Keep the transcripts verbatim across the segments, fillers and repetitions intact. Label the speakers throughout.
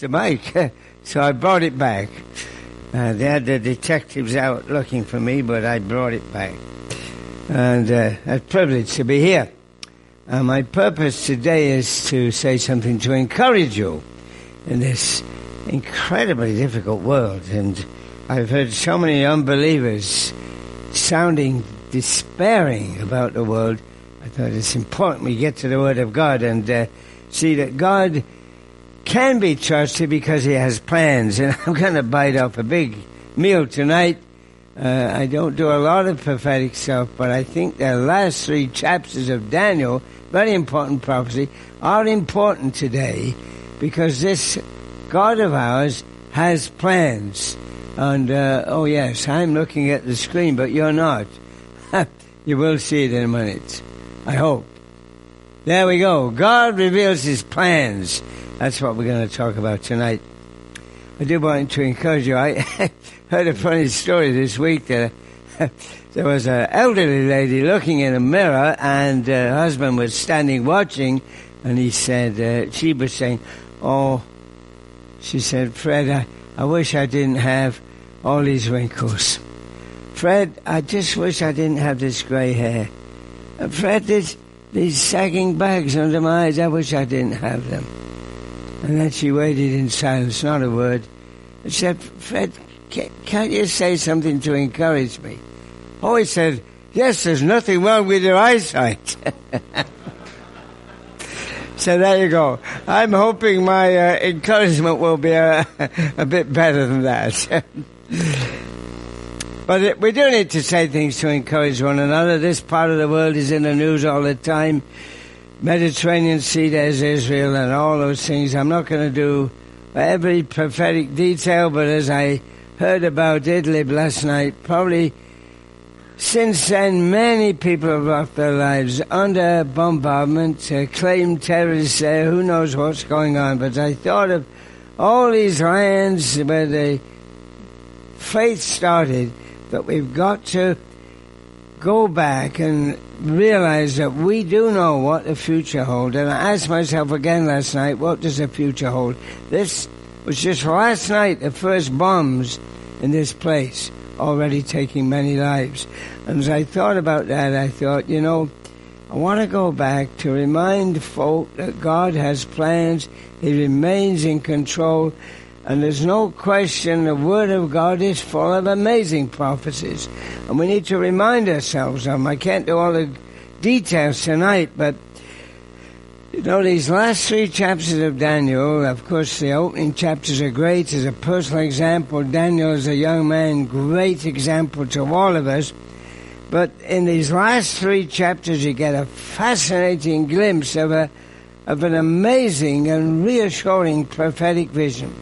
Speaker 1: the mic, so I brought it back. Uh, they had the detectives out looking for me, but I brought it back. And uh, a privilege to be here. Uh, my purpose today is to say something to encourage you in this incredibly difficult world. And I've heard so many unbelievers sounding despairing about the world. I thought it's important we get to the Word of God and uh, see that God can be trusted because He has plans. And I'm going to bite off a big meal tonight. Uh, I don't do a lot of prophetic stuff, but I think the last three chapters of Daniel, very important prophecy, are important today because this God of ours has plans. And, uh, oh yes, I'm looking at the screen, but you're not. You will see it in a minute. I hope. There we go. God reveals His plans. That's what we're going to talk about tonight. I do want to encourage you. I heard a funny story this week that uh, there was an elderly lady looking in a mirror and uh, her husband was standing watching, and he said, uh, she was saying, oh, she said, Fred, I, I wish I didn't have all these wrinkles. Fred, I just wish I didn't have this grey hair. And Fred, this, these sagging bags under my eyes, I wish I didn't have them. And then she waited in silence, not a word. And said, Fred, can't you say something to encourage me? Oh, he said, yes, there's nothing wrong with your eyesight. So there you go. I'm hoping my uh, encouragement will be a, a bit better than that. But it, we do need to say things to encourage one another. This part of the world is in the news all the time. Mediterranean Sea, there's Israel and all those things. I'm not going to do every prophetic detail, but as I heard about Idlib last night, probably since then many people have lost their lives under bombardment, uh, claimed terrorists there, who knows what's going on. But I thought of all these lands where the faith started, that we've got to go back and realize that we do know what the future holds. And I asked myself again last night, what does the future hold? This was just last night, the first bombs in this place, already taking many lives. And as I thought about that, I thought, you know, I want to go back to remind folk that God has plans, He remains in control, and there's no question the Word of God is full of amazing prophecies. And we need to remind ourselves of them. I can't do all the details tonight, but, you know, these last three chapters of Daniel, of course, the opening chapters are great. As a personal example, Daniel is a young man, great example to all of us. But in these last three chapters, you get a fascinating glimpse of a of an amazing and reassuring prophetic vision.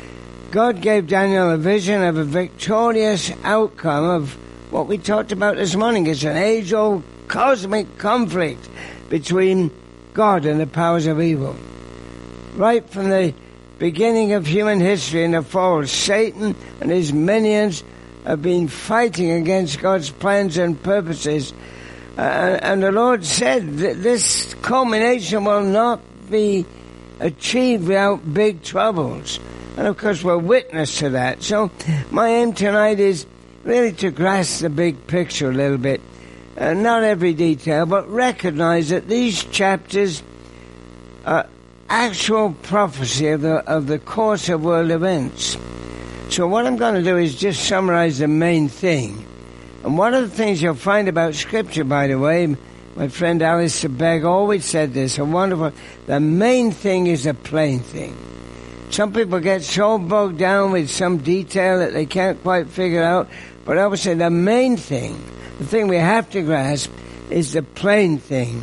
Speaker 1: God gave Daniel a vision of a victorious outcome of what we talked about this morning. It's an age-old cosmic conflict between God and the powers of evil. Right from the beginning of human history in the fall, Satan and his minions have been fighting against God's plans and purposes. Uh, and the Lord said that this culmination will not be achieved without big troubles. And of course we're witness to that. So my aim tonight is really to grasp the big picture a little bit. Uh, not every detail, but recognize that these chapters are actual prophecy of the, of the course of world events. So what I'm going to do is just summarize the main thing. And one of the things you'll find about Scripture, by the way, my friend Alistair Begg always said this, a wonderful, the main thing is the plain thing. Some people get so bogged down with some detail that they can't quite figure out, but I would say the main thing, the thing we have to grasp, is the plain thing.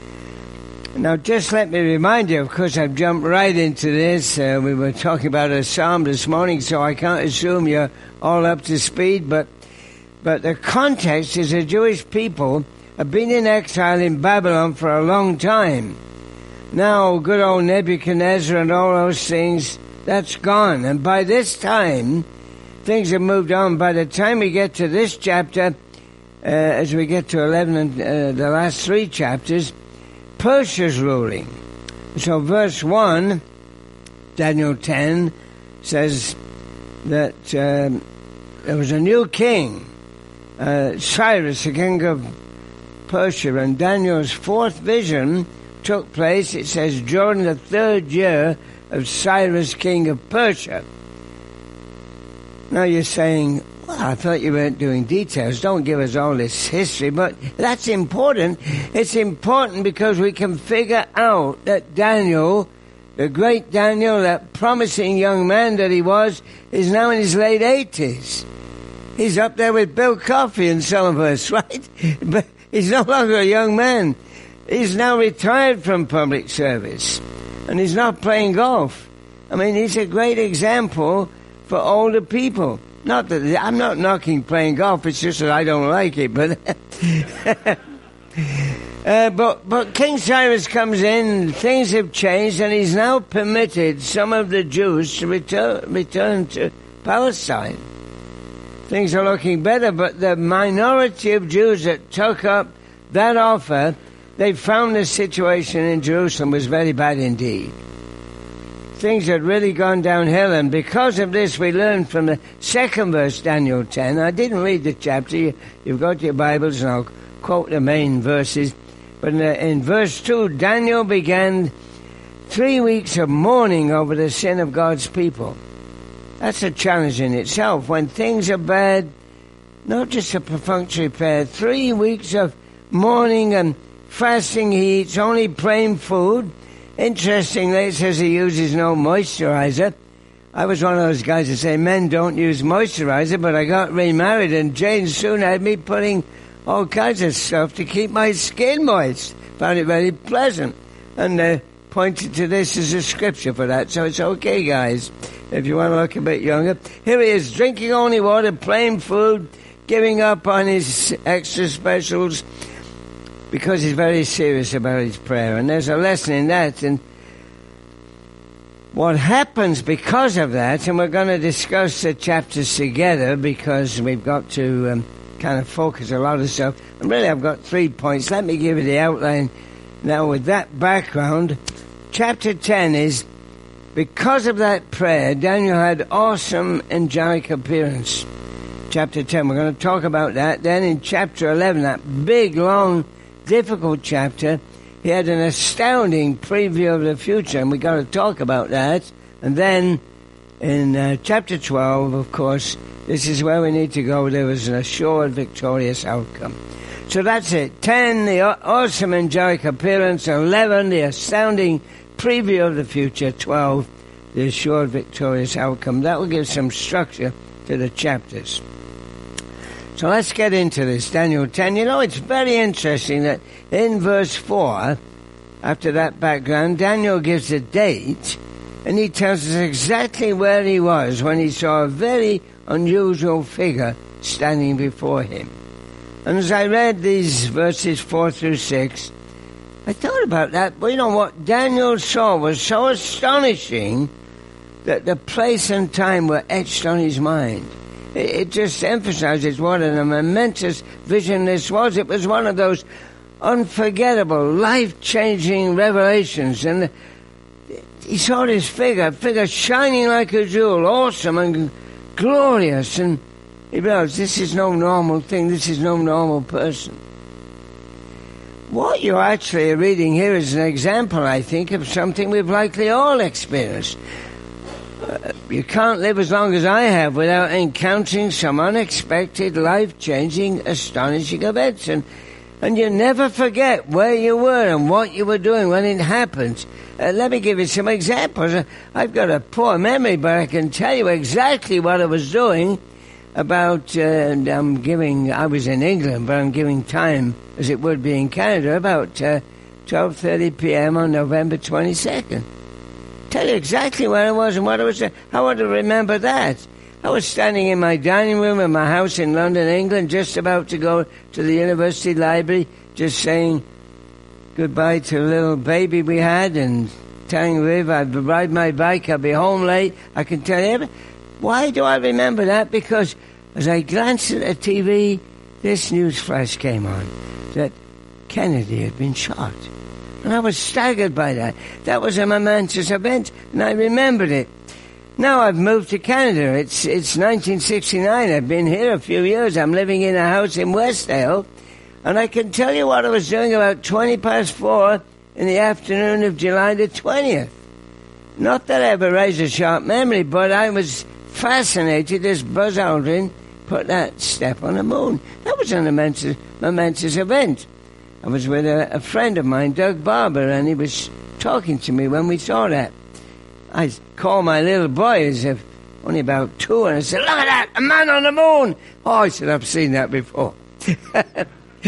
Speaker 1: Now, just let me remind you, of course, I've jumped right into this. Uh, we were talking about a psalm this morning, so I can't assume you're all up to speed, but but the context is the Jewish people have been in exile in Babylon for a long time. Now, good old Nebuchadnezzar and all those things, that's gone. And by this time, things have moved on. By the time we get to this chapter, uh, as we get to eleven and uh, the last three chapters, Persia's ruling. So verse one Daniel ten says that um, there was a new king, uh, Cyrus, the king of Persia, and Daniel's fourth vision took place, it says, during the third year of Cyrus, king of Persia. Now you're saying, well, I thought you weren't doing details. Don't give us all this history, but that's important. It's important because we can figure out that Daniel, the great Daniel, that promising young man that he was, is now in his late eighties. He's up there with Bill Coffey and some of us, right? But he's no longer a young man. He's now retired from public service, and he's not playing golf. I mean, he's a great example for older people. Not that I'm not knocking playing golf. It's just that I don't like it. But uh, but but King Cyrus comes in. Things have changed, and he's now permitted some of the Jews to return return to Palestine. Things are looking better, but the minority of Jews that took up that offer, they found the situation in Jerusalem was very bad indeed. Things had really gone downhill, and because of this we learned from the second verse, Daniel ten. I didn't read the chapter. You, you've got your Bibles, and I'll quote the main verses. But in, the, in verse two, Daniel began three weeks of mourning over the sin of God's people. That's a challenge in itself. When things are bad, not just a perfunctory prayer, three weeks of mourning and fasting. He eats only plain food. Interestingly, it says he uses no moisturizer. I was one of those guys that say men don't use moisturizer, but I got remarried, and Jane soon had me putting all kinds of stuff to keep my skin moist. Found it very pleasant, and uh, pointed to this as a scripture for that, so it's okay, guys, if you want to look a bit younger. Here he is, drinking only water, plain food, giving up on his extra specials, because he's very serious about his prayer. And there's a lesson in that. And what happens because of that, and we're going to discuss the chapters together because we've got to um, kind of focus a lot of stuff. And really, I've got three points. Let me give you the outline. Now, with that background, chapter ten is, because of that prayer, Daniel had awesome angelic appearance. Chapter ten, we're going to talk about that. Then in chapter eleven, that big, long, difficult chapter, he had an astounding preview of the future, and we got to talk about that. And then in uh, chapter twelve, of course, this is where we need to go. There was an assured victorious outcome. So that's it. ten, the awesome angelic appearance. eleven, the astounding preview of the future. twelve, the assured victorious outcome. That will give some structure to the chapters. So let's get into this, Daniel ten. You know, it's very interesting that in verse four, after that background, Daniel gives a date, and he tells us exactly where he was when he saw a very unusual figure standing before him. And as I read these verses four through six, I thought about that. But you know what Daniel saw was so astonishing that the place and time were etched on his mind. It just emphasizes what an momentous vision this was. It was one of those unforgettable, life-changing revelations. And he saw this figure, figure shining like a jewel, awesome and glorious. And he realized this is no normal thing. This is no normal person. What you're actually reading here is an example, I think, of something we've likely all experienced. Uh, you can't live as long as I have without encountering some unexpected, life-changing, astonishing events. And, and you never forget where you were and what you were doing when it happened. Uh, let me give you some examples. I've got a poor memory, but I can tell you exactly what I was doing about, uh, and I'm giving, I was in England, but I'm giving time as it would be in Canada, about uh, twelve thirty p.m. on November twenty-second. Tell you exactly where I was and what I was doing. How would I remember that? I was standing in my dining room in my house in London, England, just about to go to the university library, just saying goodbye to the little baby we had and telling Viv I'd ride my bike, I'll be home late. I can tell you everything. Why do I remember that? Because as I glanced at the T V, this news flash came on that Kennedy had been shot. And I was staggered by that. That was a momentous event, and I remembered it. Now I've moved to Canada. It's it's nineteen sixty-nine. I've been here a few years. I'm living in a house in Westdale, and I can tell you what I was doing about twenty past four in the afternoon of July the twentieth. Not that I ever raised a sharp memory, but I was fascinated as Buzz Aldrin put that step on the moon. That was an momentous, momentous event. I was with a, a friend of mine, Doug Barber, and he was talking to me when we saw that. I called my little boy, as if only about two, and I said, "Look at that, a man on the moon!" Oh, I said, "I've seen that before." uh,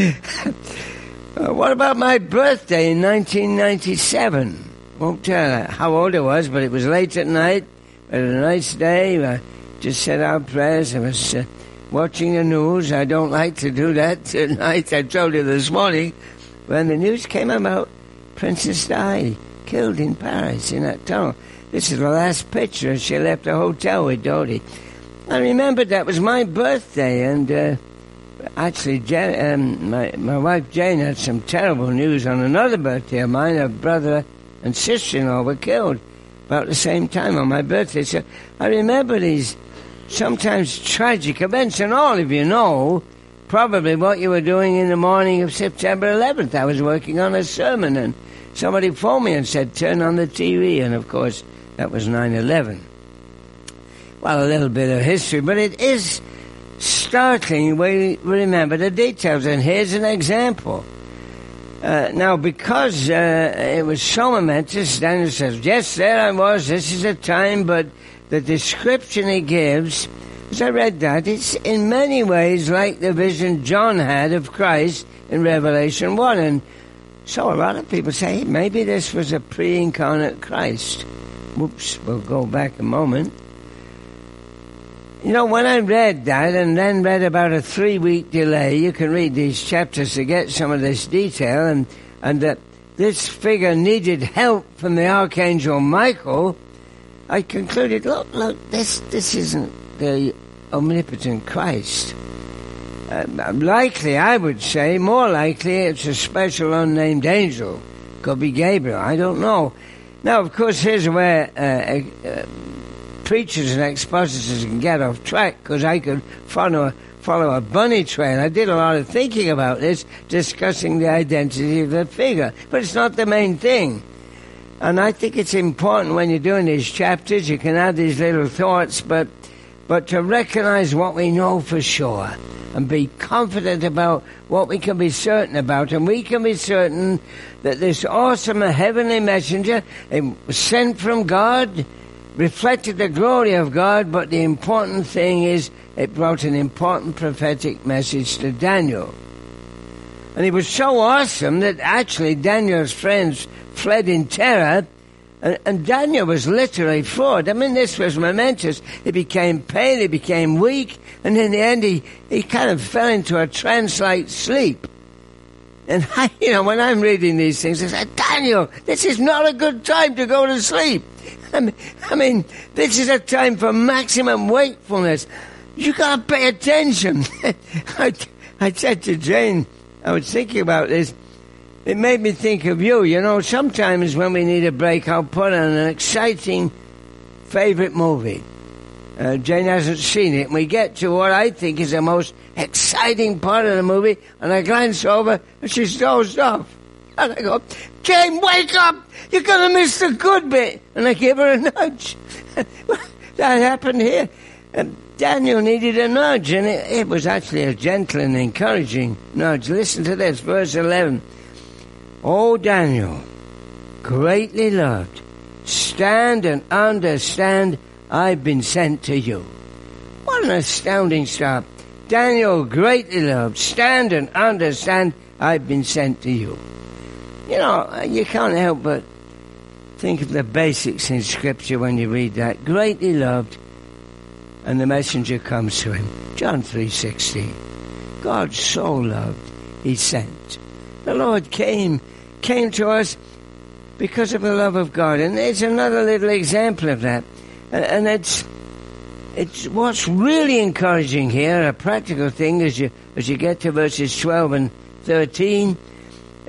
Speaker 1: what about my birthday in nineteen ninety-seven? Won't tell how old I was, but it was late at night. It was a nice day. I just said our prayers. I was uh, watching the news. I don't like to do that tonight. I told you this morning when the news came about Princess Di killed in Paris in that tunnel. This is the last picture. She left the hotel with Dodie. I remembered that was my birthday, and uh, actually, Jen, um, my my wife Jane had some terrible news on another birthday of mine. Her brother and sister-in-law were killed about the same time on my birthday. So I remember these sometimes tragic events, and all of you know probably what you were doing in the morning of September eleventh. I was working on a sermon, and somebody phoned me and said, "Turn on the T V," and of course that was nine eleven. Well, a little bit of history, but it is startling when we remember the details, and here's an example. Uh, now, because uh, it was so momentous, Daniel says, "Yes, there I was, this is the time," but the description he gives, as I read that, it's in many ways like the vision John had of Christ in Revelation one, and so a lot of people say, hey, maybe this was a pre-incarnate Christ. Whoops, we'll go back a moment. You know, when I read that and then read about a three-week delay, you can read these chapters to get some of this detail, and, and that this figure needed help from the Archangel Michael, I concluded, look, look, this, this isn't the omnipotent Christ. Uh, likely, I would say, more likely it's a special unnamed angel. Could be Gabriel, I don't know. Now, of course, here's where uh, uh, preachers and expositors can get off track, because I could follow, follow a bunny trail. I did a lot of thinking about this, discussing the identity of the figure, but it's not the main thing. And I think it's important when you're doing these chapters, you can add these little thoughts, but but to recognize what we know for sure and be confident about what we can be certain about. And we can be certain that this awesome heavenly messenger, it was sent from God, reflected the glory of God, but the important thing is it brought an important prophetic message to Daniel. And it was so awesome that actually Daniel's friends fled in terror, and, and Daniel was literally floored. I mean, this was momentous. He became pale, he became weak, and in the end he, he kind of fell into a trance-like sleep. And, I, you know, when I'm reading these things, I say, Daniel, this is not a good time to go to sleep. I mean, I mean this is a time for maximum wakefulness. You got to pay attention. I, I said to Jane, I was thinking about this, it made me think of you. You know, sometimes when we need a break, I'll put on an exciting favorite movie. Uh, Jane hasn't seen it, and we get to what I think is the most exciting part of the movie, and I glance over, and she's dozed off. And I go, Jane, wake up! You're going to miss the good bit. And I give her a nudge. That happened here. And Daniel needed a nudge, and it, it was actually a gentle and encouraging nudge. Listen to this, verse eleven. "O Daniel, greatly loved, stand and understand, I've been sent to you." What an astounding start. Daniel, greatly loved, stand and understand, I've been sent to you. You know, you can't help but think of the basics in Scripture when you read that. Greatly loved, and the messenger comes to him. John three sixteen. God so loved, he sent. The Lord came, came to us because of the love of God. And it's another little example of that. And it's it's what's really encouraging here, a practical thing as you as you get to verses twelve and thirteen,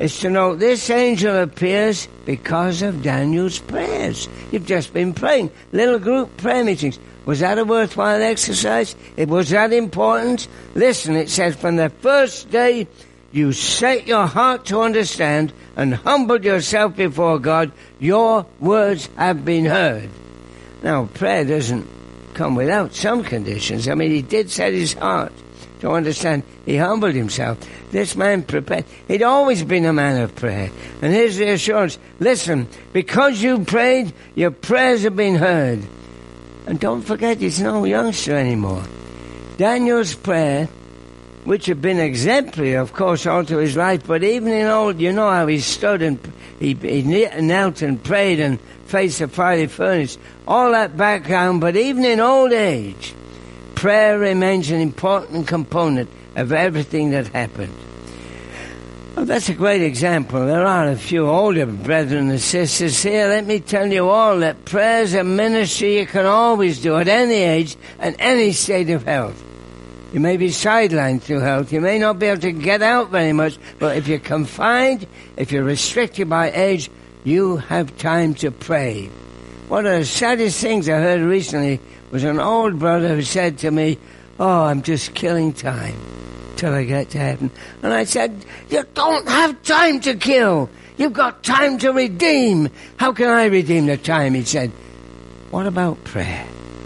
Speaker 1: is to note this angel appears because of Daniel's prayers. You've just been praying. Little group prayer meetings. Was that a worthwhile exercise? It was that important? Listen, it says, from the first day you set your heart to understand and humbled yourself before God, your words have been heard. Now, prayer doesn't come without some conditions. I mean, he did set his heart to understand. He humbled himself. This man prepared. He'd always been a man of prayer. And here's the assurance. Listen, because you prayed, your prayers have been heard. And don't forget, he's no youngster anymore. Daniel's prayer, which had been exemplary, of course, all through his life, but even in old, you know how he stood and he, he knelt and prayed and faced the fiery furnace, all that background, but even in old age, prayer remains an important component of everything that happened. Well, that's a great example. There are a few older brethren and sisters here. Let me tell you all that prayer is a ministry you can always do at any age and any state of health. You may be sidelined through health. You may not be able to get out very much, but if you're confined, if you're restricted by age, you have time to pray. One of the saddest things I heard recently was an old brother who said to me, "Oh, I'm just killing time till I get to heaven." And I said, "You don't have time to kill. You've got time to redeem." "How can I redeem the time?" He said. What about prayer?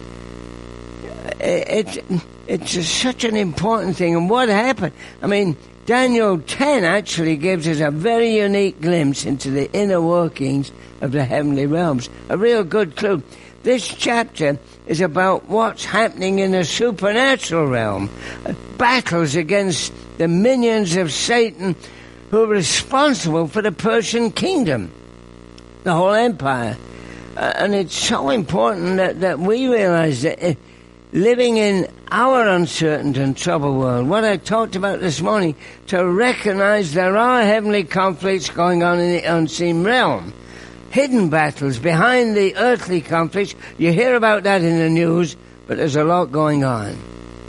Speaker 1: It, it, it's such an important thing. And what happened? I mean, Daniel ten actually gives us a very unique glimpse into the inner workings of the heavenly realms. A real good clue. This chapter is about what's happening in the supernatural realm. Battles against the minions of Satan who are responsible for the Persian kingdom, the whole empire. Uh, and it's so important that, that we realize that uh, living in our uncertain and troubled world, what I talked about this morning, to recognize there are heavenly conflicts going on in the unseen realm. Hidden battles behind the earthly conflicts. You hear about that in the news, but there's a lot going on.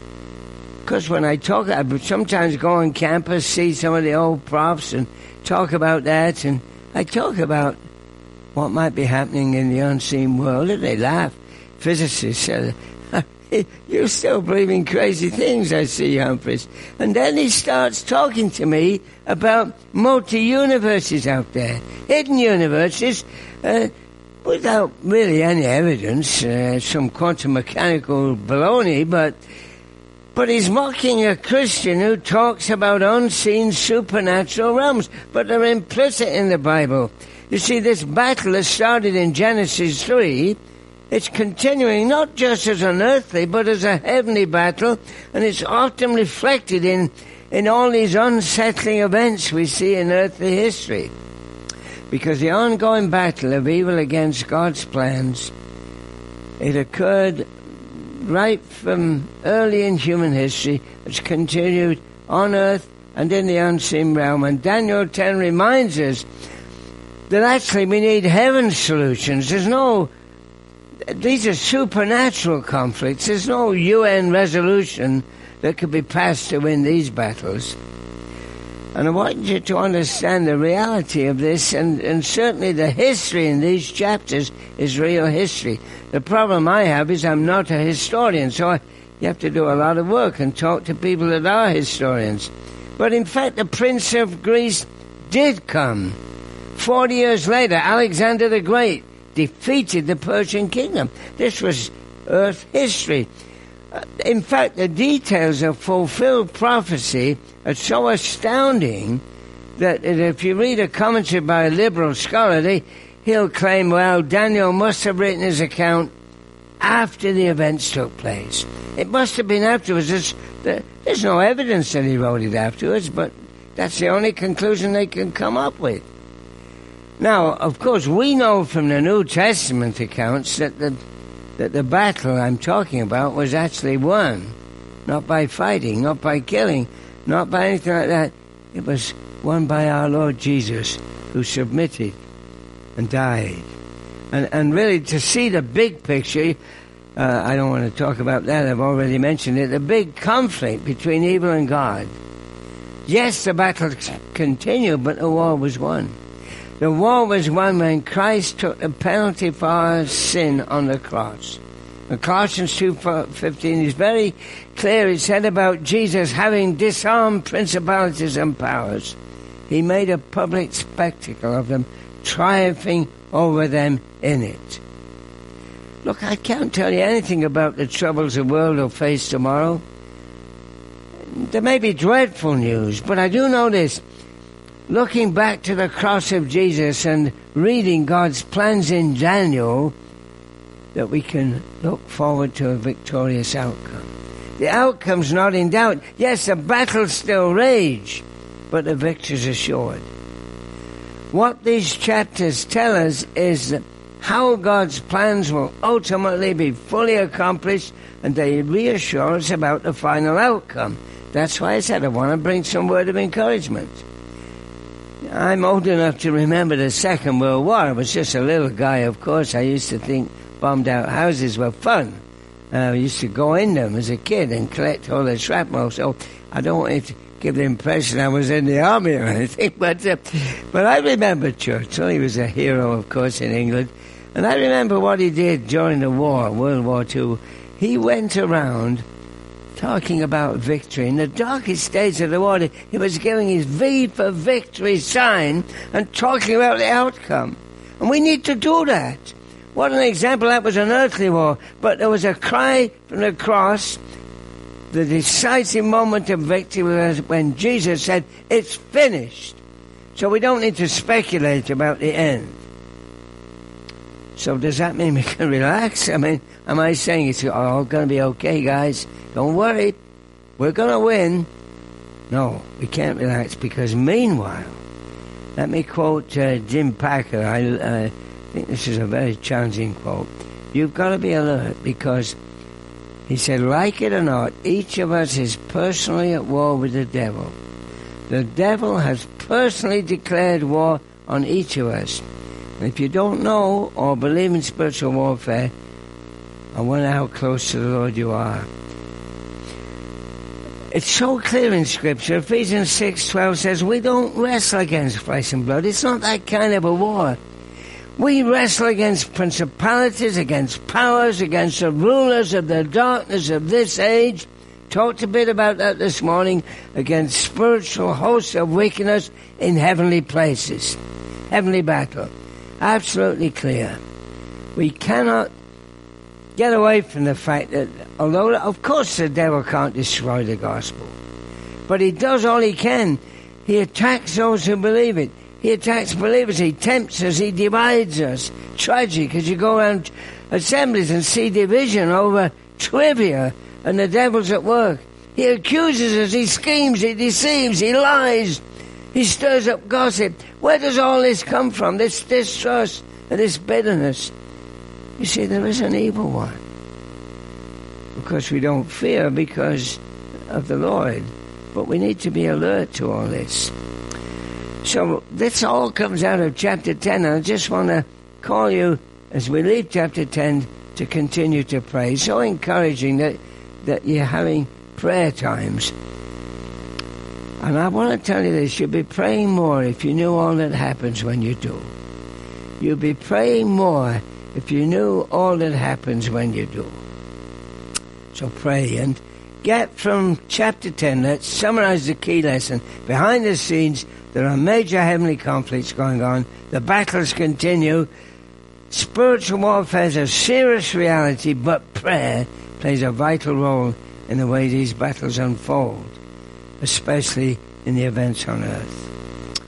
Speaker 1: Because when I talk, I sometimes go on campus, see some of the old profs and talk about that, and I talk about what might be happening in the unseen world, and they laugh. Physicists say, "You're still believing crazy things, I see, Humphreys." And then he starts talking to me about multi-universes out there, hidden universes, uh, without really any evidence, uh, some quantum mechanical baloney, but but he's mocking a Christian who talks about unseen supernatural realms, but they're implicit in the Bible. You see, this battle has started in Genesis three. It's continuing not just as an earthly, but as a heavenly battle, and it's often reflected in, in all these unsettling events we see in earthly history. Because the ongoing battle of evil against God's plans, it occurred right from early in human history. It's continued on earth and in the unseen realm. And Daniel ten reminds us that actually we need heaven's solutions. There's no... These are supernatural conflicts. There's no U N resolution that could be passed to win these battles. And I want you to understand the reality of this, and, and certainly the history in these chapters is real history. The problem I have is I'm not a historian, so I, you have to do a lot of work and talk to people that are historians. But in fact, the Prince of Greece did come. Forty years later, Alexander the Great defeated the Persian kingdom. This was earth history. Uh, in fact, the details of fulfilled prophecy are so astounding that if you read a commentary by a liberal scholar, they, he'll claim, well, Daniel must have written his account after the events took place. It must have been afterwards. There's, there's no evidence that he wrote it afterwards, but that's the only conclusion they can come up with. Now, of course, we know from the New Testament accounts that the that the battle I'm talking about was actually won, not by fighting, not by killing, not by anything like that. It was won by our Lord Jesus, who submitted and died. And and really, to see the big picture, uh, I don't want to talk about that, I've already mentioned it, the big conflict between evil and God. Yes, the battle continued, but the war was won. The war was won when Christ took the penalty for our sin on the cross. In Colossians two fifteen is very clear. It said about Jesus having disarmed principalities and powers. He made a public spectacle of them, triumphing over them in it. Look, I can't tell you anything about the troubles the world will face tomorrow. There may be dreadful news, but I do know this. Looking back to the cross of Jesus and reading God's plans in Daniel, that we can look forward to a victorious outcome. The outcome's not in doubt. Yes, the battles still rage, but the victory's assured. What these chapters tell us is that how God's plans will ultimately be fully accomplished, and they reassure us about the final outcome. That's why I said I want to bring some word of encouragement. I'm old enough to remember the Second World War. I was just a little guy, of course. I used to think bombed out houses were fun. I used to go in them as a kid and collect all the shrapnel. So I don't want to give the impression I was in the army or anything. But, uh, but I remember Churchill. He was a hero, of course, in England. And I remember what he did during the war, World War Two. He went around talking about victory. In the darkest days of the war, he was giving his V for victory sign and talking about the outcome. And we need to do that. What an example. That was an earthly war. But there was a cry from the cross. The decisive moment of victory was when Jesus said, it's finished. So we don't need to speculate about the end. So does that mean we can relax? I mean, am I saying it's all going to be okay, guys? Don't worry. We're going to win. No, we can't relax because meanwhile, let me quote uh, Jim Packer. I uh, think this is a very challenging quote. You've got to be alert because he said, like it or not, each of us is personally at war with the devil. The devil has personally declared war on each of us. If you don't know or believe in spiritual warfare, I wonder how close to the Lord you are. It's so clear in Scripture. Ephesians six twelve says, we don't wrestle against flesh and blood. It's not that kind of a war. We wrestle against principalities, against powers, against the rulers of the darkness of this age. Talked a bit about that this morning. Against spiritual hosts of wickedness in heavenly places. Heavenly battle. Absolutely clear. We cannot get away from the fact that, although, of course, the devil can't destroy the gospel, but he does all he can. He attacks those who believe it. He attacks believers. He tempts us. He divides us. Tragic, as you go around assemblies and see division over trivia, and the devil's at work. He accuses us. He schemes. He deceives. He lies. He stirs up gossip. Where does all this come from? This distrust and this bitterness. You see, there is an evil one. Of course, we don't fear because of the Lord, but we need to be alert to all this. So this all comes out of chapter ten, and I just want to call you, as we leave chapter ten, to continue to pray. It's so encouraging that, that you're having prayer times. And I want to tell you this, you'd be praying more if you knew all that happens when you do. You'd be praying more if you knew all that happens when you do. So pray and get from chapter ten, let's summarize the key lesson. Behind the scenes, there are major heavenly conflicts going on. The battles continue. Spiritual warfare is a serious reality, but prayer plays a vital role in the way these battles unfold, especially in the events on earth.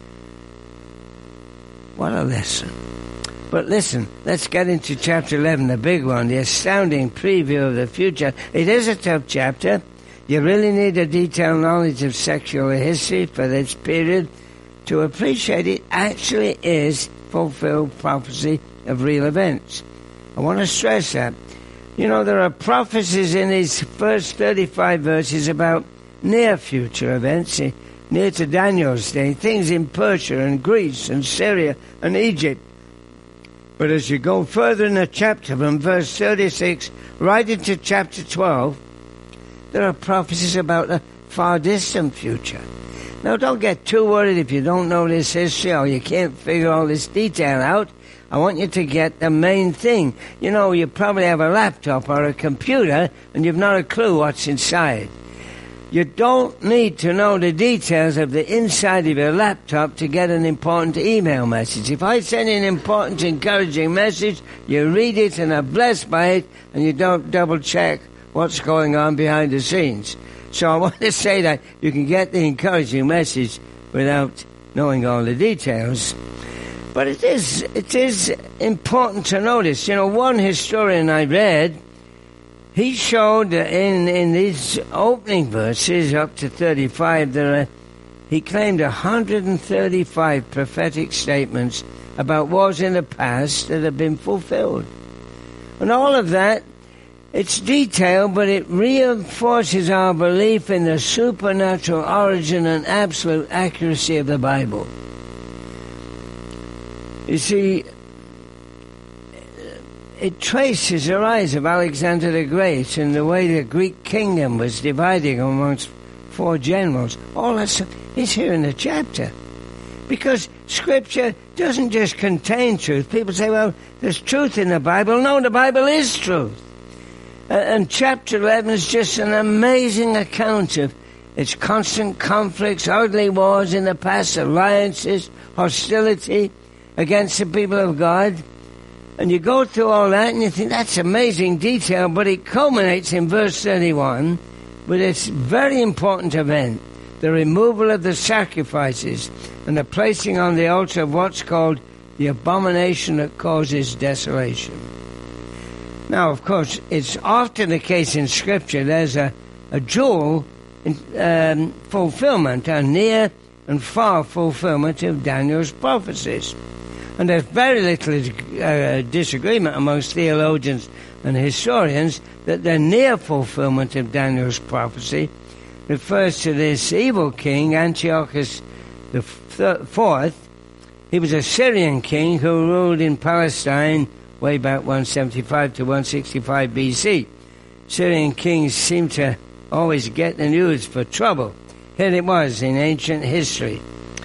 Speaker 1: What a lesson. But listen, let's get into chapter eleven, the big one, the astounding preview of the future. It is a tough chapter. You really need a detailed knowledge of sexual history for this period to appreciate it actually is fulfilled prophecy of real events. I want to stress that. You know, there are prophecies in these first thirty-five verses about near future events, near to Daniel's day, things in Persia and Greece and Syria and Egypt. But as you go further in the chapter, from verse thirty-six right into chapter twelve, there are prophecies about a far distant future. Now, don't get too worried if you don't know this history or you can't figure all this detail out. I want you to get the main thing. You know, you probably have a laptop or a computer and you've not a clue what's inside. You don't need to know the details of the inside of your laptop to get an important email message. If I send you an important, encouraging message, you read it and are blessed by it, and you don't double-check what's going on behind the scenes. So I want to say that you can get the encouraging message without knowing all the details. But it is, it is important to notice. You know, one historian I read, he showed in, in these opening verses up to thirty-five, there are, he claimed one hundred thirty-five prophetic statements about wars in the past that have been fulfilled. And all of that, it's detailed, but it reinforces our belief in the supernatural origin and absolute accuracy of the Bible. You see, it traces the rise of Alexander the Great and the way the Greek kingdom was dividing amongst four generals. All that stuff is here in the chapter. Because Scripture doesn't just contain truth. People say, well, there's truth in the Bible. No, the Bible is truth. Uh, and chapter eleven is just an amazing account of its constant conflicts, ugly wars in the past, alliances, hostility against the people of God. And you go through all that and you think that's amazing detail, but it culminates in verse thirty-one with this very important event, the removal of the sacrifices and the placing on the altar of what's called the abomination that causes desolation. Now, of course, it's often the case in Scripture there's a, a dual in, um, fulfillment, a near and far fulfillment of Daniel's prophecies. And there's very little uh, disagreement amongst theologians and historians that the near fulfillment of Daniel's prophecy refers to this evil king, Antiochus the Fourth. He was a Syrian king who ruled in Palestine way back one seventy-five to one sixty-five B C. Syrian kings seem to always get the news for trouble. Here it was in ancient history.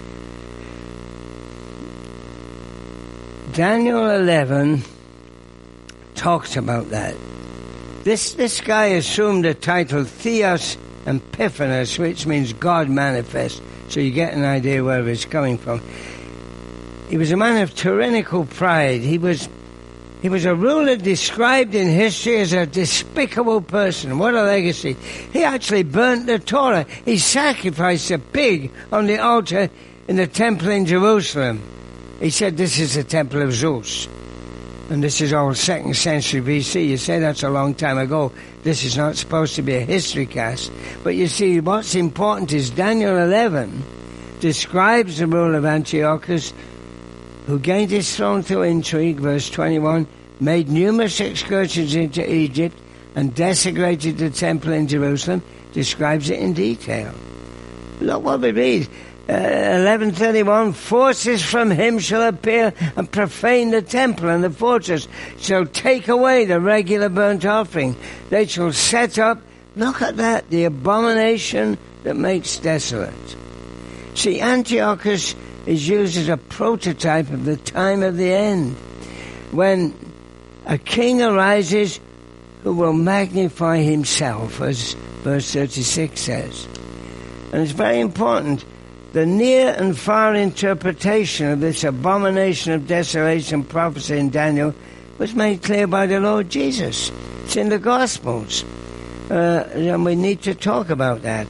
Speaker 1: Daniel eleven talks about that. This this guy assumed the title Theos Epiphanes, which means God manifest, so you get an idea where it's coming from. He was a man of tyrannical pride. He was he was a ruler described in history as a despicable person. What a legacy. He actually burnt the Torah. He sacrificed a pig on the altar in the temple in Jerusalem. He said this is the temple of Zeus. And this is all second century B C. You say that's a long time ago. This is not supposed to be a history cast. But you see, what's important is Daniel eleven describes the rule of Antiochus, who gained his throne through intrigue, verse twenty-one, made numerous excursions into Egypt, and desecrated the temple in Jerusalem, describes it in detail. Look what we read. Uh, eleven thirty-one, forces from him shall appear and profane the temple and the fortress, shall take away the regular burnt offering. They shall set up, look at that, the abomination that makes desolate. See, Antiochus is used as a prototype of the time of the end, when a king arises who will magnify himself, as verse thirty-six says. And it's very important. The near and far interpretation of this abomination of desolation prophecy in Daniel was made clear by the Lord Jesus. It's in the Gospels. Uh, and we need to talk about that.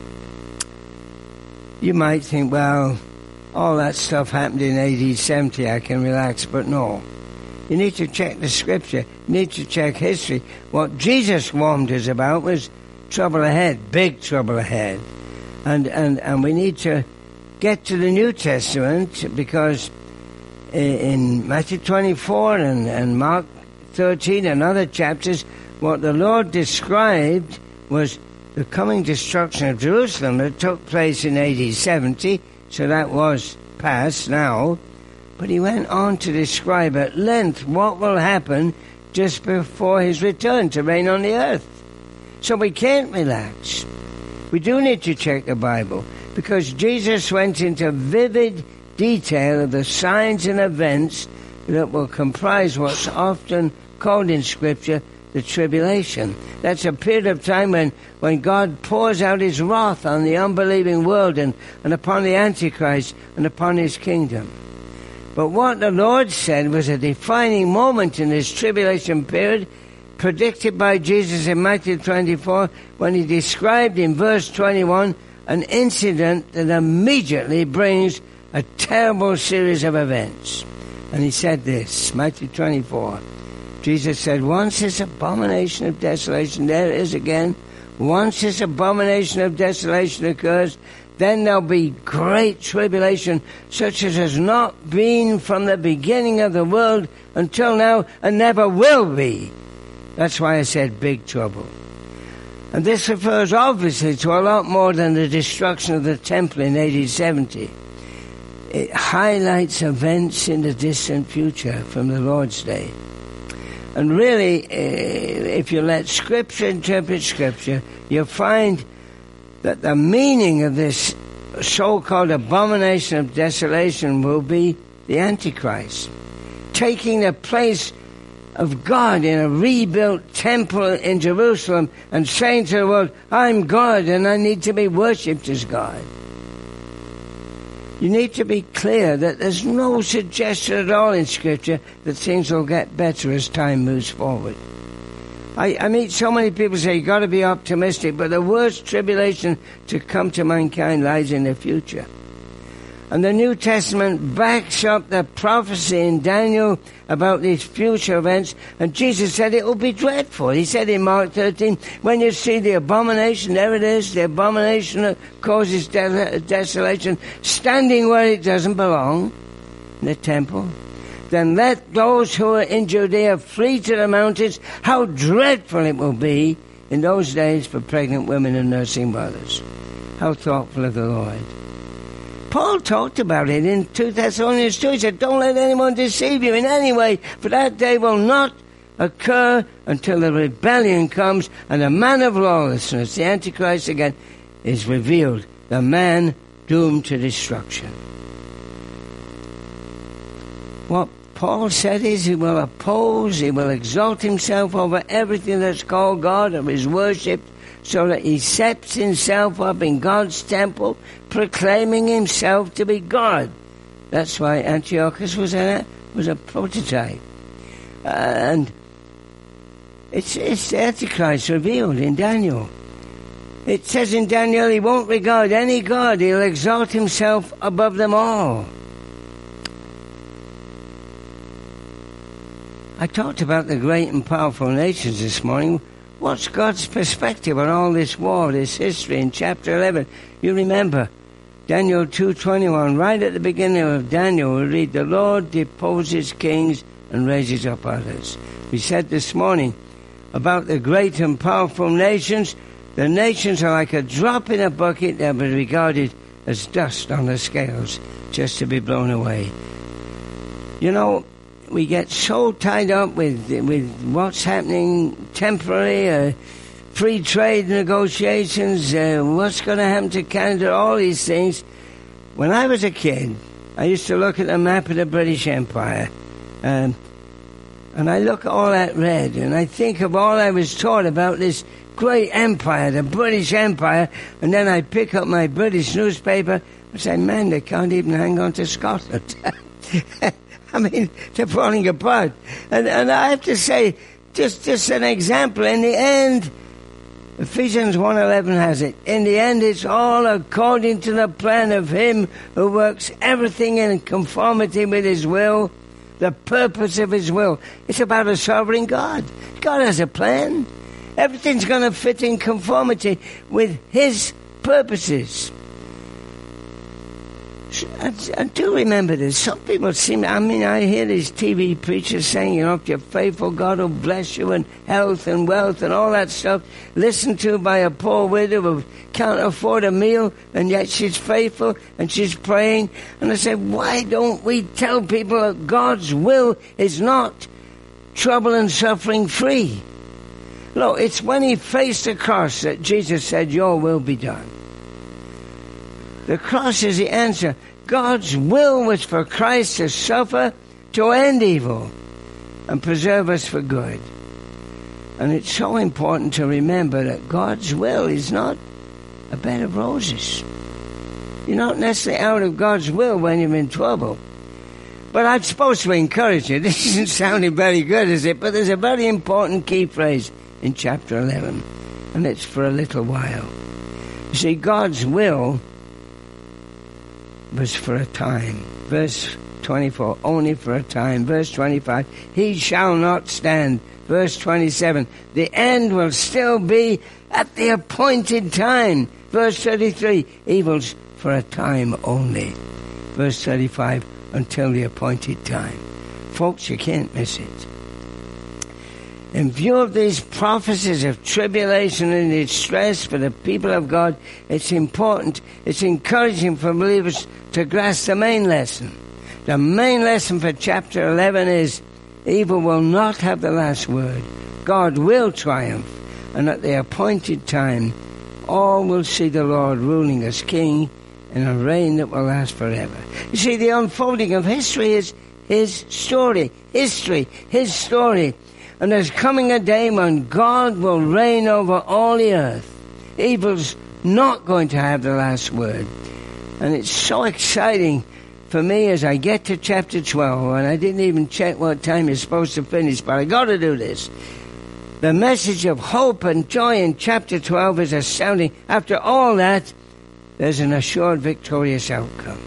Speaker 1: You might think, well, all that stuff happened in A D seventy, I can relax, but no. You need to check the Scripture. You need to check history. What Jesus warned us about was trouble ahead, big trouble ahead. And, and, and we need to get to the New Testament, because in Matthew twenty-four and, and Mark thirteen and other chapters, what the Lord described was the coming destruction of Jerusalem that took place in A D seventy, so that was past now. But he went on to describe at length what will happen just before his return to reign on the earth. So we can't relax. We do need to check the Bible. because Jesus went into vivid detail of the signs and events that will comprise what's often called in Scripture the tribulation. That's a period of time when, when God pours out his wrath on the unbelieving world and, and upon the Antichrist and upon his kingdom. But what the Lord said was a defining moment in this tribulation period, predicted by Jesus in Matthew twenty-four, when he described in verse twenty-one an incident that immediately brings a terrible series of events. And he said this, Matthew twenty-four, Jesus said, once this abomination of desolation, there it is again, once this abomination of desolation occurs, then there'll be great tribulation, such as has not been from the beginning of the world until now, and never will be. That's why I said big trouble. And this refers obviously to a lot more than the destruction of the temple in A D seventy. It highlights events in the distant future from the Lord's day. And really, if you let Scripture interpret Scripture, you'll find that the meaning of this so-called abomination of desolation will be the Antichrist, taking the place of God in a rebuilt temple in Jerusalem and saying to the world, I'm God and I need to be worshipped as God. You need to be clear that there's no suggestion at all in Scripture that things will get better as time moves forward. I, I meet so many people say you've got to be optimistic, but the worst tribulation to come to mankind lies in the future. And the New Testament backs up the prophecy in Daniel about these future events, and Jesus said it will be dreadful. He said in Mark thirteen, when you see the abomination, there it is, the abomination that causes de- desolation, standing where it doesn't belong, in the temple, then let those who are in Judea flee to the mountains. How dreadful it will be in those days for pregnant women and nursing mothers. How thoughtful of the Lord. Paul talked about it in Second Thessalonians two. He said, don't let anyone deceive you in any way, for that day will not occur until the rebellion comes and the man of lawlessness, the Antichrist again, is revealed, the man doomed to destruction. What Paul said is he will oppose, he will exalt himself over everything that's called God or is worshipped, so that he sets himself up in God's temple, proclaiming himself to be God. That's why Antiochus was a, was a prototype. Uh, and it's, it's the Antichrist revealed in Daniel. It says in Daniel he won't regard any God, he'll exalt himself above them all. I talked about the great and powerful nations this morning. What's God's perspective on all this war, this history in chapter eleven? You remember Daniel two twenty-one, right at the beginning of Daniel, we read, the Lord deposes kings and raises up others. We said this morning about the great and powerful nations. The nations are like a drop in a bucket that will be regarded as dust on the scales, just to be blown away. You know, we get so tied up with with what's happening temporary, uh, free trade negotiations, uh, what's going to happen to Canada, all these things. When I was a kid, I used to look at the map of the British Empire, um, and I look at all that red, and I think of all I was taught about this great empire, the British Empire, and then I pick up my British newspaper and say, man, they can't even hang on to Scotland. I mean, they're falling apart. And, and I have to say, just, just an example, in the end, Ephesians one eleven has it, in the end it's all according to the plan of him who works everything in conformity with his will, the purpose of his will. It's about a sovereign God. God has a plan. Everything's going to fit in conformity with his purposes. I, I do remember this. Some people seem, I mean, I hear these T V preachers saying, you know, if you're faithful, God will bless you and health and wealth and all that stuff. Listened to by a poor widow who can't afford a meal, and yet she's faithful and she's praying. And I said, why don't we tell people that God's will is not trouble and suffering free? Look, it's when he faced the cross that Jesus said, your will be done. The cross is the answer. God's will was for Christ to suffer to end evil and preserve us for good. And it's so important to remember that God's will is not a bed of roses. You're not necessarily out of God's will when you're in trouble. But I'm supposed to encourage you. This isn't sounding very good, is it? But there's a very important key phrase in chapter eleven, and it's for a little while. You see, God's will was for a time. Verse twenty-four, only for a time. Verse twenty-five, he shall not stand. Verse twenty-seven, the end will still be at the appointed time. Verse thirty-three, evil's for a time only. Verse thirty-five, until the appointed time. Folks, you can't miss it. In view of these prophecies of tribulation and distress for the people of God, it's important, it's encouraging for believers to grasp the main lesson. The main lesson for chapter eleven is evil will not have the last word. God will triumph, and at the appointed time, all will see the Lord ruling as King in a reign that will last forever. You see, the unfolding of history is his story. History, his story. And there's coming a day when God will reign over all the earth. Evil's not going to have the last word. And it's so exciting for me as I get to chapter twelve, and I didn't even check what time you're supposed to finish, but I got to do this. The message of hope and joy in chapter twelve is astounding. After all that, there's an assured victorious outcome.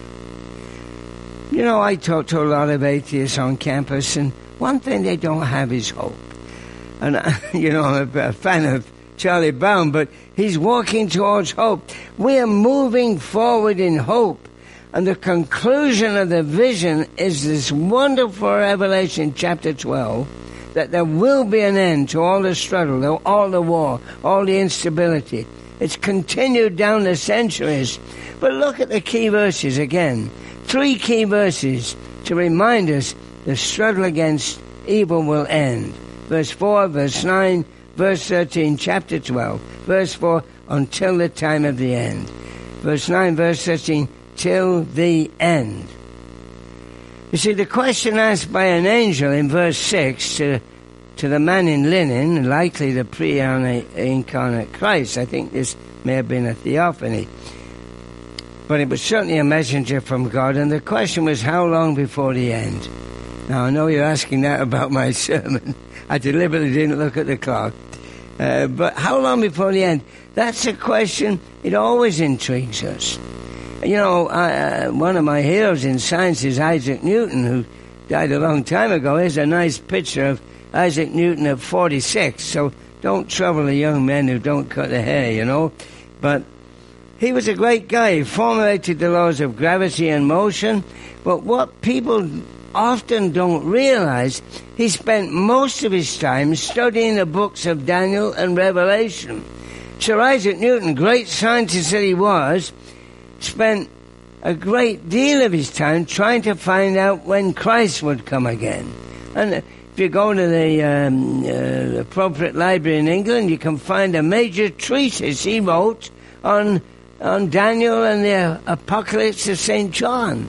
Speaker 1: You know, I talk to a lot of atheists on campus, and one thing they don't have is hope. And, I, you know, I'm a fan of Charlie Brown, but he's walking towards hope. We are moving forward in hope. And the conclusion of the vision is this wonderful revelation, chapter twelve, that there will be an end to all the struggle, all the war, all the instability. It's continued down the centuries. But look at the key verses again. Three key verses to remind us the struggle against evil will end. Verse four, verse nine, verse thirteen, chapter twelve. Verse four, until the time of the end. Verse nine, verse thirteen, till the end. You see, the question asked by an angel in verse six to to the man in linen, likely the pre-incarnate Christ. I think this may have been a theophany. But it was certainly a messenger from God, and the question was, how long before the end? Now, I know you're asking that about my sermon. I deliberately didn't look at the clock. Uh, but how long before the end? That's a question, it always intrigues us. You know, uh, one of my heroes in science is Isaac Newton, who died a long time ago. Here's a nice picture of Isaac Newton at forty-six, so don't trouble the young men who don't cut their hair, you know. But he was a great guy. He formulated the laws of gravity and motion. But what people often don't realize, he spent most of his time studying the books of Daniel and Revelation. Sir Isaac Newton, great scientist that he was, spent a great deal of his time trying to find out when Christ would come again. And if you go to the um, uh, appropriate library in England, you can find a major treatise he wrote on on Daniel and the Apocalypse of Saint John.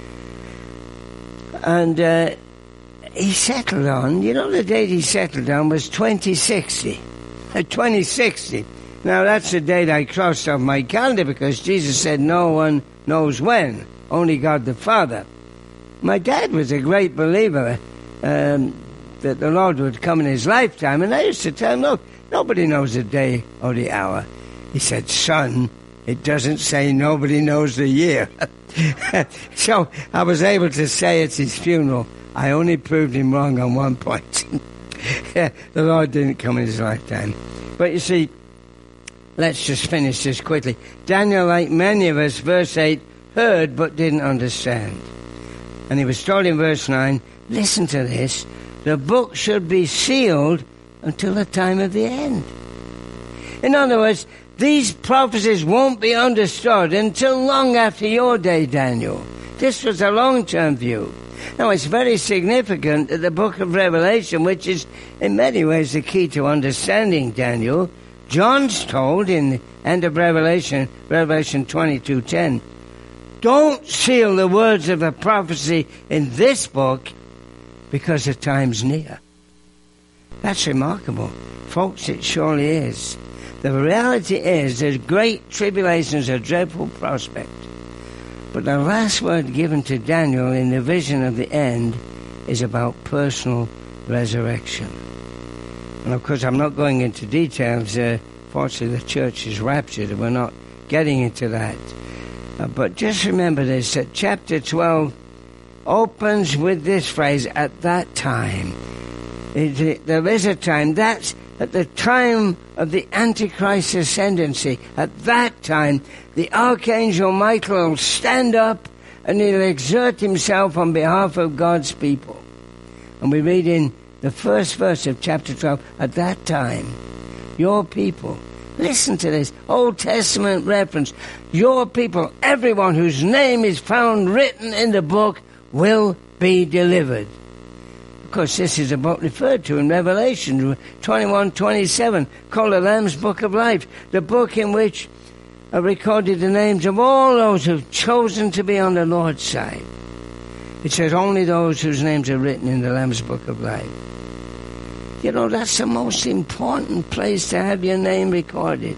Speaker 1: And uh, he settled on, you know, the date he settled on was twenty sixty. Uh, twenty sixty. Now, that's the date I crossed off my calendar because Jesus said no one knows when, only God the Father. My dad was a great believer um, that the Lord would come in his lifetime, and I used to tell him, look, nobody knows the day or the hour. He said, son, it doesn't say nobody knows the year. So I was able to say at his funeral, I only proved him wrong on one point. The Lord didn't come in his lifetime. But you see, let's just finish this quickly. Daniel, like many of us, verse eight, heard but didn't understand. And he was told in verse nine, listen to this, the book should be sealed until the time of the end. In other words, these prophecies won't be understood until long after your day, Daniel. This was a long-term view. Now, it's very significant that the book of Revelation, which is in many ways the key to understanding Daniel, John's told in the end of Revelation, Revelation twenty-two ten, Don't seal the words of the prophecy in this book because the time's near. That's remarkable. Folks, it surely is. The reality is the great tribulation is a dreadful prospect. But the last word given to Daniel in the vision of the end is about personal resurrection. And of course, I'm not going into details. Uh, fortunately, the church is raptured, and we're not getting into that. Uh, but just remember this, that chapter twelve opens with this phrase, at that time. It, it, there is a time. That's at the time of the Antichrist ascendancy. At that time, the Archangel Michael will stand up and he'll exert himself on behalf of God's people. And we read in the first verse of chapter twelve, at that time, your people, listen to this, Old Testament reference, your people, everyone whose name is found written in the book, will be delivered. Of course, this is a book referred to in Revelation twenty-one twenty-seven, called the Lamb's Book of Life, the book in which are recorded the names of all those who've chosen to be on the Lord's side. It says only those whose names are written in the Lamb's Book of Life. You know, that's the most important place to have your name recorded.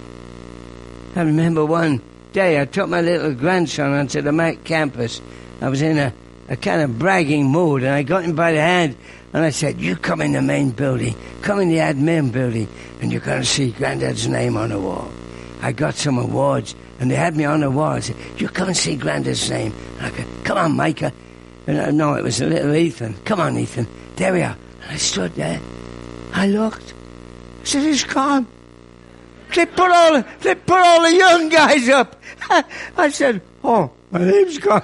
Speaker 1: I remember one day I took my little grandson onto the Mac campus. I was in a, a kind of bragging mood, and I got him by the hand, and I said, you come in the main building, come in the admin building, and you're going to see Granddad's name on the wall. I got some awards, and they had me on the wall. I said, you come and see Granddad's name. And I said, come on, Micah. And I, no, it was a little Ethan. Come on, Ethan. There we are. And I stood there. I looked. I said, he's gone. They put all the, they put all the young guys up. I said, oh, my name's gone.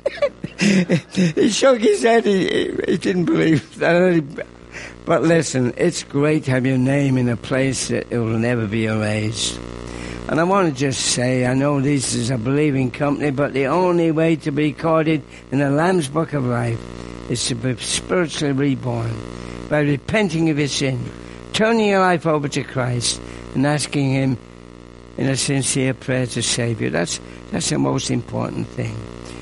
Speaker 1: He shook his head. He, he didn't believe that. But listen, it's great to have your name in a place that it will never be erased. And I want to just say, I know this is a believing company, but the only way to be recorded in the Lamb's Book of Life is to be spiritually reborn by repenting of your sin, turning your life over to Christ, and asking Him in a sincere prayer to save you. That's, that's the most important thing.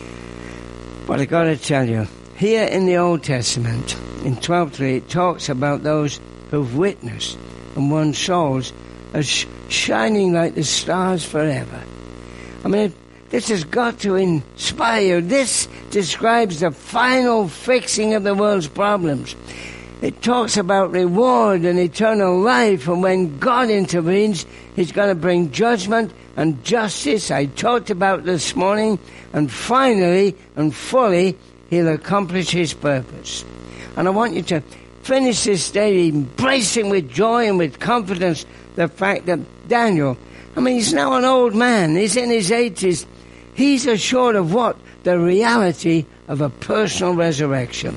Speaker 1: But I got to tell you, here in the Old Testament, in twelve three, it talks about those who've witnessed and won souls as sh- shining like the stars forever. I mean, it, this has got to inspire. This describes the final fixing of the world's problems. It talks about reward and eternal life, and when God intervenes, He's going to bring judgment and justice, I talked about this morning, and finally and fully, He'll accomplish His purpose. And I want you to finish this day embracing with joy and with confidence the fact that Daniel, I mean, he's now an old man, he's in his eighties, he's assured of what? The reality of a personal resurrection.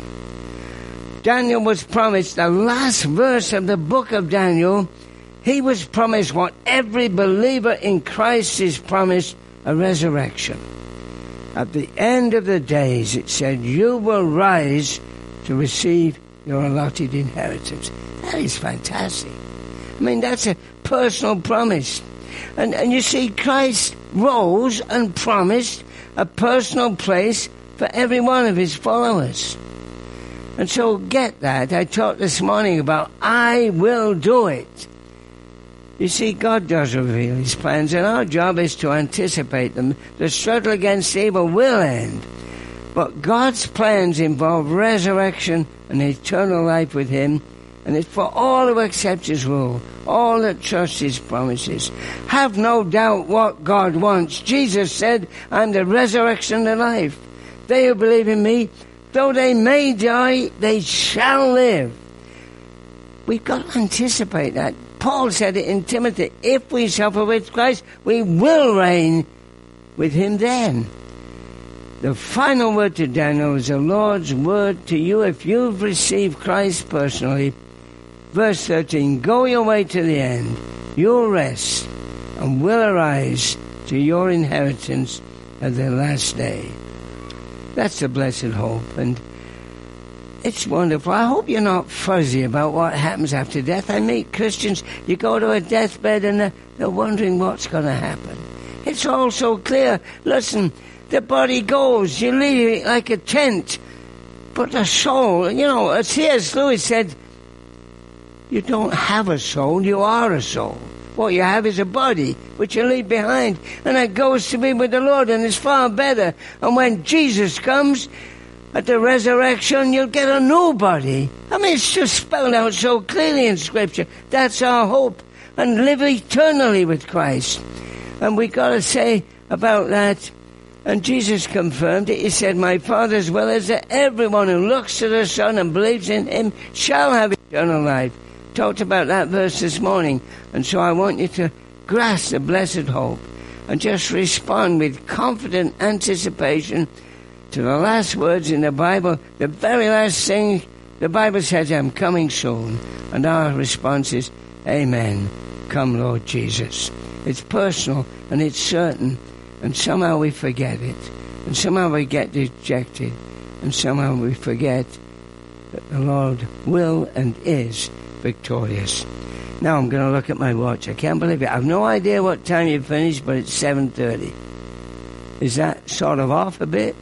Speaker 1: Daniel was promised, the last verse of the book of Daniel, he was promised what every believer in Christ is promised, a resurrection. At the end of the days, it said, you will rise to receive your allotted inheritance. That is fantastic. I mean, that's a personal promise. And, and you see, Christ rose and promised a personal place for every one of His followers. And so get that. I talked this morning about, I will do it. You see, God does reveal His plans, and our job is to anticipate them. The struggle against evil will end. But God's plans involve resurrection and eternal life with Him, and it's for all who accept His rule, all that trust His promises. Have no doubt what God wants. Jesus said, I'm the resurrection and life. They who believe in me, though they may die, they shall live. We've got to anticipate that. Paul said it in Timothy, if we suffer with Christ, we will reign with Him then. The final word to Daniel is the Lord's word to you if you've received Christ personally. Verse thirteen, go your way to the end, you'll rest, and will arise to your inheritance at the last day. That's the blessed hope, and it's wonderful. I hope you're not fuzzy about what happens after death. I meet Christians, you go to a deathbed and they're, they're wondering what's going to happen. It's all so clear. Listen, The body goes. You leave it like a tent. But the soul, you know, C S Lewis said, you don't have a soul, you are a soul. What you have is a body, which you leave behind. And that goes to be with the Lord, and it's far better. And when Jesus comes, at the resurrection, you'll get a new body. I mean, it's just spelled out so clearly in Scripture. That's our hope. And live eternally with Christ. And we got to say about that, and Jesus confirmed it. He said, my Father's will is that everyone who looks to the Son and believes in him shall have eternal life. Talked about that verse this morning. And so I want you to grasp the blessed hope and just respond with confident anticipation to the last words in the Bible. The very last thing the Bible says, I'm coming soon. And our response is, Amen. Come, Lord Jesus. It's personal and it's certain. And somehow we forget it. And somehow we get dejected. And somehow we forget that the Lord will and is victorious. Now I'm going to look at my watch. I can't believe it. I have no idea what time you finished, but it's seven thirty. Is that sort of off a bit?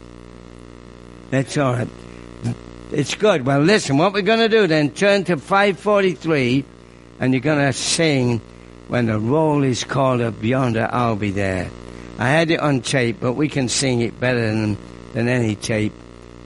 Speaker 1: That's all right. It's good. Well, listen, what we're going to do then, turn to five forty-three, and you're going to sing, when the roll is called up yonder, I'll be there. I had it on tape, but we can sing it better than, than any tape.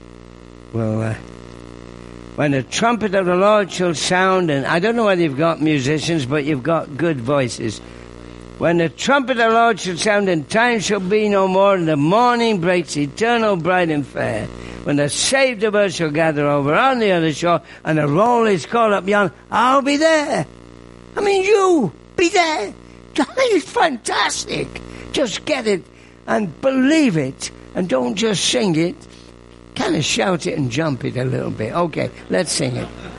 Speaker 1: Well, uh, when the trumpet of the Lord shall sound, and I don't know whether you've got musicians, but you've got good voices. When the trumpet of the Lord shall sound, and time shall be no more, and the morning breaks eternal, bright and fair. When the saved of earth shall gather over on the other shore, and the roll is called up yonder, I'll be there. I mean, you, be there. It's fantastic. Just get it and believe it, and don't just sing it. Kind of shout it and jump it a little bit. Okay, let's sing it.